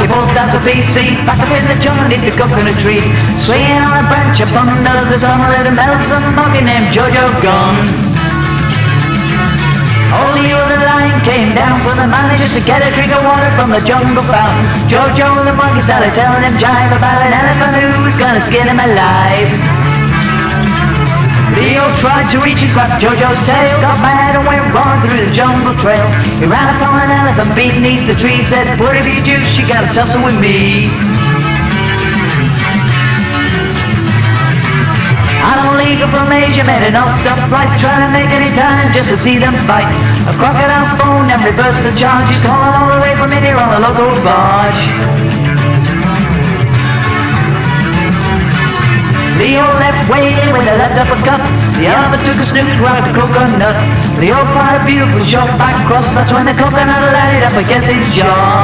Rocky Bolt dance of BC, back up in the jungle neath the coconut trees, swinging on a branch up under the sun, let him melt some monkey named Jojo Gunn. Only the lion came down for the money just to get a drink of water from the jungle fountain. Jojo and the monkey started telling him jive about an elephant who was gonna skin him alive. Leo tried to reach and grab Jojo's tail, got mad and went wrong through the jungle trail. He ran upon an elephant beneath the tree, said, "What have you do? You gotta tussle with me." On a legal from Asia made a non-stop flight, trying to make any time just to see them fight. A crocodile phoned and reversed the charge. He's calling all the way from India on a local barge. Leo left waiting with a left uppercut. The elephant took a snoot right the coconut. Leo fired a beautiful shot back across. That's when the coconut landed up against his jaw.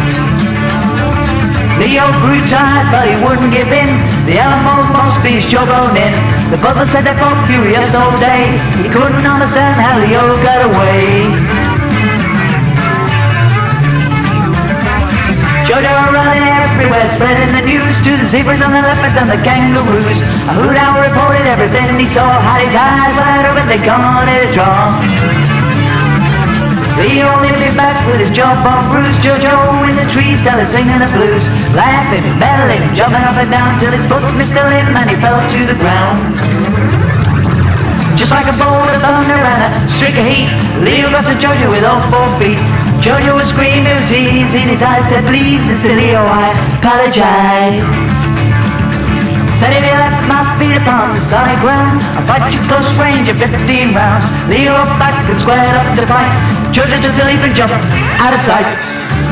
Leo grew tired, but he wouldn't give in. The elephant must be his jawbone in. The buzzer said they fought furious all day. He couldn't understand how Leo got away. Jojo running everywhere, spreading the news to the zebras and the leopards and the kangaroos. A hoot owl reported everything he saw, had his eyes wide open, they caught it a draw. Leo lifted back with his jawbone bruised. Jojo in the trees started singing the blues, laughing, battling, jumping up and down till his foot missed a limb and he fell to the ground. Just like a bolt of thunder and a streak of heat, Leo got to Jojo with all 4 feet. Jojo was screaming with tears in his eyes, said, "Please, Mr. Leo, I apologize." Said, "If you left my feet upon the solid ground, I'll fight you close range of 15 rounds." Leo up back and squared up to fight. Jojo took the leap and jumped out of sight.